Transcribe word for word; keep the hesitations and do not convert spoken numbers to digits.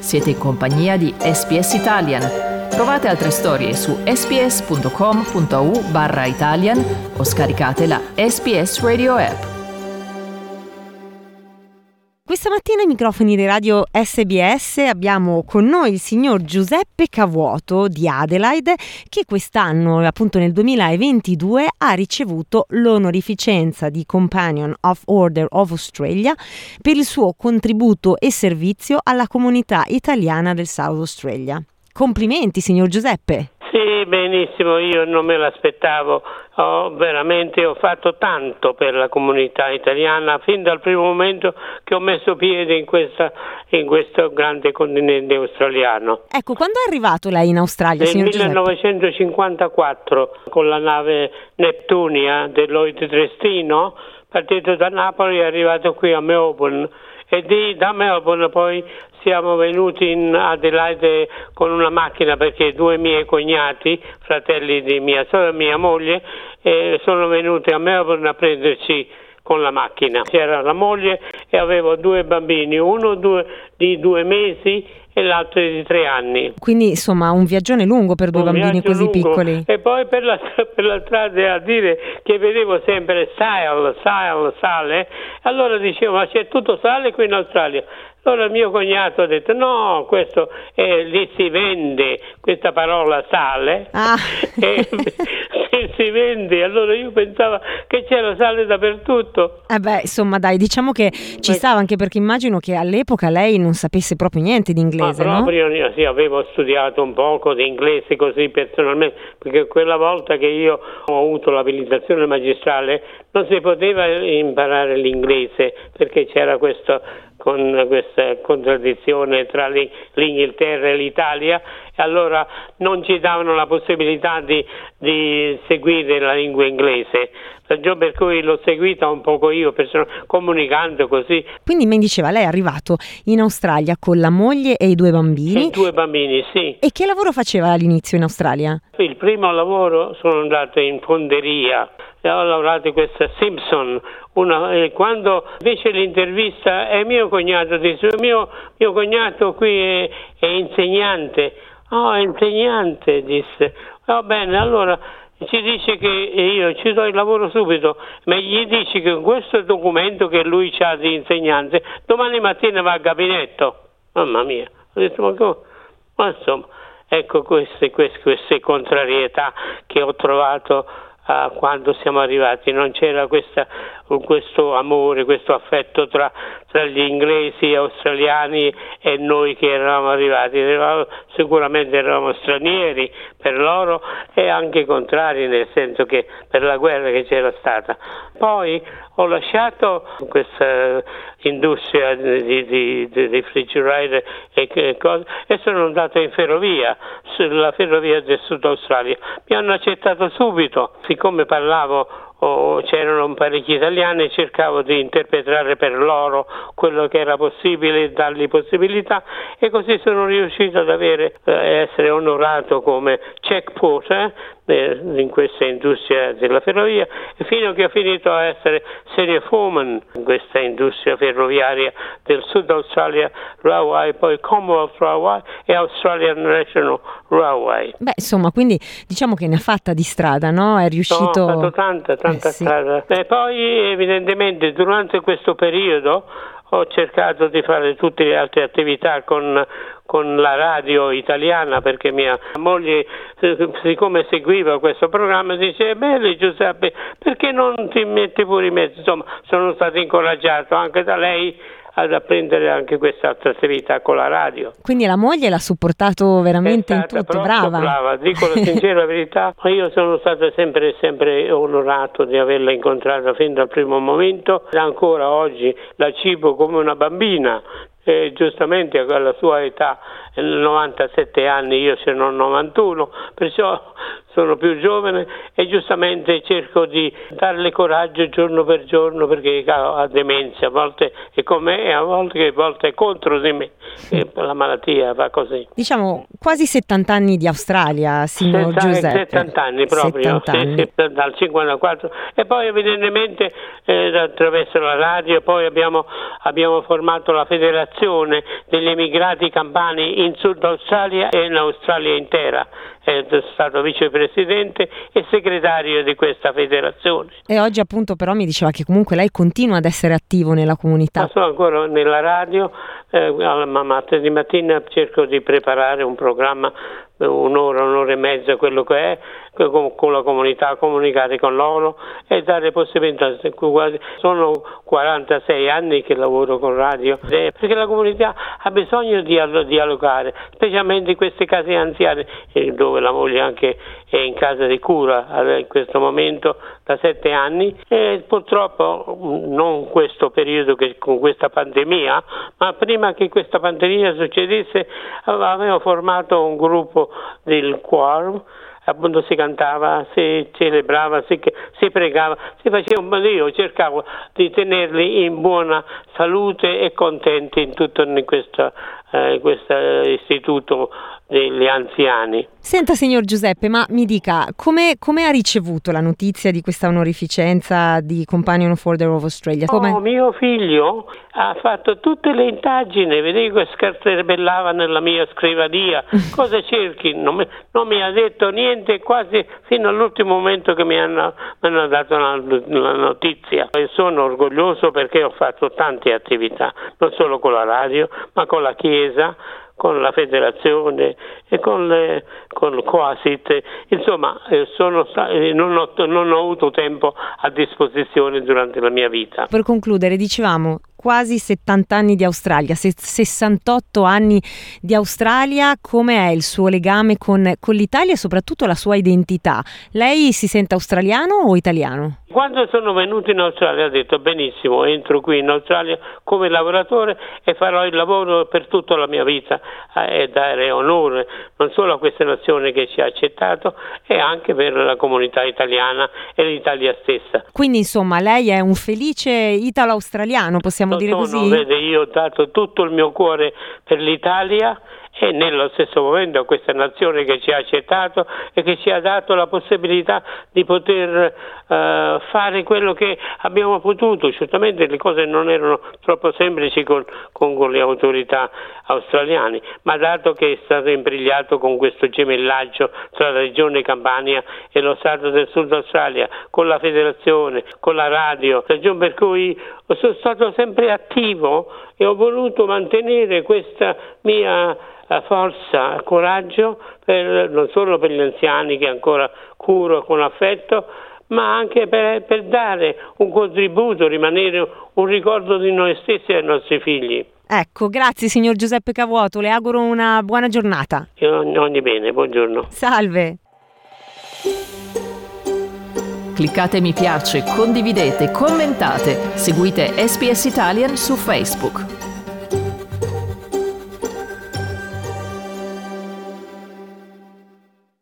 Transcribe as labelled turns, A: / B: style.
A: Siete in compagnia di S B S Italian. Trovate altre storie su sbs.com.au barra Italian o scaricate la S B S Radio app.
B: Questa mattina ai microfoni di radio S B S abbiamo con noi il signor Giuseppe Cavuoto di Adelaide, che quest'anno, appunto nel duemilaventidue, ha ricevuto l'onorificenza di Companion of Order of Australia per il suo contributo e servizio alla comunità italiana del South Australia. Complimenti, signor Giuseppe!
C: Sì, benissimo, io non me l'aspettavo, ho veramente ho fatto tanto per la comunità italiana fin dal primo momento che ho messo piede in questa in questo grande continente australiano.
B: Ecco, quando è arrivato lei in Australia,
C: Nel
B: signor Giuseppe?
C: millenovecentocinquantaquattro con la nave Neptunia del Lloyd Trestino, partito da Napoli, è arrivato qui a Melbourne e di, da Melbourne poi siamo venuti in Adelaide con una macchina perché due miei cognati, fratelli di mia sorella e mia moglie, eh, sono venuti a Melbourne a prenderci con la macchina. C'era la moglie e avevo due bambini, uno due, di due mesi e l'altro di tre anni.
B: Quindi insomma un viaggione lungo per due
C: un
B: bambini così
C: lungo.
B: piccoli.
C: E poi per la, per la strada a dire che vedevo sempre sale, sale, sale, allora dicevo ma c'è tutto sale qui in Australia. Allora mio cognato ha detto no, questo eh, lì si vende questa parola sale
B: ah.
C: e se si vende, allora io pensavo che c'era sale dappertutto.
B: Eh beh, insomma dai, diciamo che ci stava, anche perché immagino che all'epoca lei non sapesse proprio niente di inglese,
C: ma proprio,
B: no?
C: Io sì, avevo studiato un poco di inglese così personalmente, perché quella volta che io ho avuto l'abilitazione magistrale non si poteva imparare l'inglese perché c'era questo con questa contraddizione tra l'Inghilterra e l'Italia e allora non ci davano la possibilità di, di seguire la lingua inglese, ragione per cui l'ho seguita un poco io person- comunicando così.
B: Quindi mi diceva lei è arrivato in Australia con la moglie e i due bambini.
C: I due bambini, sì.
B: E che lavoro faceva all'inizio in Australia?
C: Il primo lavoro sono andato in fonderia e ho lavorato in questa Simpson. Una, eh, quando fece l'intervista e mio cognato disse mio, mio cognato qui è, è insegnante. Oh, è insegnante, disse. Va bene, allora ci dice che io ci do il lavoro subito, ma gli dici che questo documento che lui ha di insegnante domani mattina va al gabinetto. Mamma mia, ho detto ma come? Ma insomma, ecco queste, queste, queste contrarietà che ho trovato uh, quando siamo arrivati. Non c'era questa, questo amore, questo affetto tra, tra gli inglesi australiani e noi che eravamo arrivati. Eravamo, sicuramente eravamo stranieri per loro e anche contrari, nel senso che per la guerra che c'era stata. Poi ho lasciato questa industria di, di, di refrigerator e cose e sono andato in ferrovia, sulla ferrovia del Sud Australia. Mi hanno accettato subito, siccome parlavo o c'erano parecchi italiani, cercavo di interpretare per loro quello che era possibile, dargli possibilità e così sono riuscito ad avere, eh, essere onorato come check porter eh, in questa industria della ferrovia e fino a che ho finito a essere senior foreman in questa industria ferroviaria del Sud Australia Railway, poi Commonwealth Railway e Australian National Railway.
B: Beh, insomma, quindi diciamo che ne ha fatta di strada, no? È riuscito...
C: No, ho fatto tanta, tanta
B: eh, sì.
C: strada. E poi evidentemente durante questo periodo ho cercato di fare tutte le altre attività con, con la radio italiana perché mia moglie, siccome seguiva questo programma, dice bene Giuseppe, perché non ti metti pure in mezzo? Insomma, sono stato incoraggiato anche da lei ad apprendere anche quest'altra attività con la radio.
B: Quindi la moglie l'ha supportato veramente in tutto, brava.
C: brava. Dico la sincera verità, ma io sono stato sempre sempre onorato di averla incontrata fin dal primo momento, e ancora oggi la cibo come una bambina. E giustamente alla sua età, novantasette anni, io ce n'ho novantuno, perciò sono più giovane e giustamente cerco di darle coraggio giorno per giorno perché ha demenza, a volte è con me e a volte, a volte è contro di me. e la malattia va così.
B: Diciamo quasi settanta anni di Australia, signor
C: Senta,
B: Giuseppe.
C: settanta anni proprio,
B: settanta anni.
C: Sì, sì, dal cinquantaquattro, e poi evidentemente eh, attraverso la radio poi abbiamo, abbiamo formato la federazione degli emigrati campani in Sud Australia e in Australia intera. È stato vicepresidente e segretario di questa federazione.
B: E oggi appunto però mi diceva che comunque lei continua ad essere attivo nella comunità.
C: Ma sono ancora nella radio, eh, di mattina cerco di preparare un programma, un'ora, un'ora e mezza, quello che è, con, con la comunità, comunicare con loro e dare possibilità. Sono quarantasei anni che lavoro con radio, perché la comunità ha bisogno di dialogare, specialmente in queste case anziane, dove la moglie anche è in casa di cura in questo momento da sette anni, e purtroppo non questo periodo che con questa pandemia, ma prima che questa pandemia succedesse avevo formato un gruppo del quorum, appunto si cantava, si celebrava, si, si pregava, si faceva, io cercavo di tenerli in buona salute e contenti in tutto in questo, eh, questo istituto degli anziani.
B: Senta signor Giuseppe, ma mi dica, come, come ha ricevuto la notizia di questa onorificenza di Companion of Order of Australia? Come?
C: Oh, mio figlio ha fatto tutte le indagini, vedevo che scartabellava nella mia scrivania, cosa cerchi? Non mi, non mi ha detto niente quasi fino all'ultimo momento che mi hanno, mi hanno dato la, la notizia. E sono orgoglioso perché ho fatto tante attività, non solo con la radio, ma con la Chiesa, con la federazione e con, le, con il Coasit, insomma sono, non, ho, non ho avuto tempo a disposizione durante la mia vita.
B: Per concludere, dicevamo quasi settanta anni di Australia, sessantotto anni di Australia, come è il suo legame con, con l'Italia e soprattutto la sua identità? Lei si sente australiano o italiano?
C: Quando sono venuto in Australia ho detto benissimo, entro qui in Australia come lavoratore e farò il lavoro per tutta la mia vita eh, e dare onore non solo a questa nazione che ci ha accettato e anche per la comunità italiana e l'Italia stessa.
B: Quindi insomma lei è un felice italo-australiano, possiamo
C: Lo
B: dire
C: sono,
B: così?
C: Vede, io ho dato tutto il mio cuore per l'Italia e nello stesso momento a questa nazione che ci ha accettato e che ci ha dato la possibilità di poter uh, fare quello che abbiamo potuto. Certamente le cose non erano troppo semplici con, con, con le autorità australiane, ma dato che è stato imbrigliato con questo gemellaggio tra la regione Campania e lo Stato del Sud Australia, con la federazione, con la radio, ragione per cui sono stato sempre attivo e ho voluto mantenere questa mia forza, coraggio, per, non solo per gli anziani che ancora curo con affetto, ma anche per, per dare un contributo, rimanere un ricordo di noi stessi e ai nostri figli.
B: Ecco, grazie signor Giuseppe Cavuoto, le auguro una buona giornata.
C: Ogni, ogni bene, buongiorno.
B: Salve.
A: Cliccate mi piace, condividete, commentate, seguite S B S Italian su Facebook.